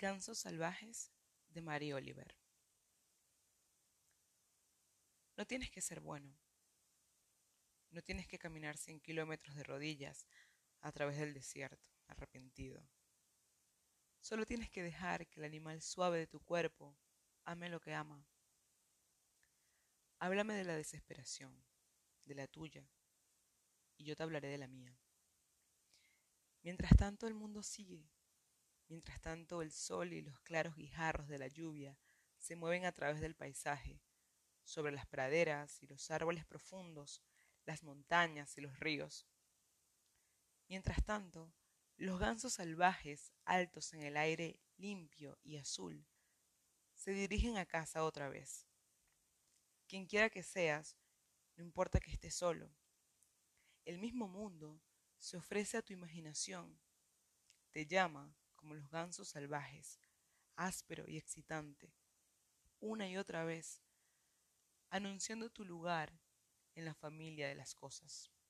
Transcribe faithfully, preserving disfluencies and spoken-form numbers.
Gansos salvajes de Mary Oliver. No tienes que ser bueno, no tienes que caminar cien kilómetros de rodillas a través del desierto, arrepentido. Solo tienes que dejar que el animal suave de tu cuerpo ame lo que ama. Háblame de la desesperación, de la tuya, y yo te hablaré de la mía. Mientras tanto el mundo sigue, mientras tanto el sol y los claros guijarros de la lluvia se mueven a través del paisaje, sobre las praderas y los árboles profundos, las montañas y los ríos. Mientras tanto, los gansos salvajes, altos en el aire limpio y azul, se dirigen a casa otra vez. Quien quiera que seas, no importa que estés solo. El mismo mundo se ofrece a tu imaginación, te llama como los gansos salvajes, áspero y excitante, una y otra vez, anunciando tu lugar en la familia de las cosas.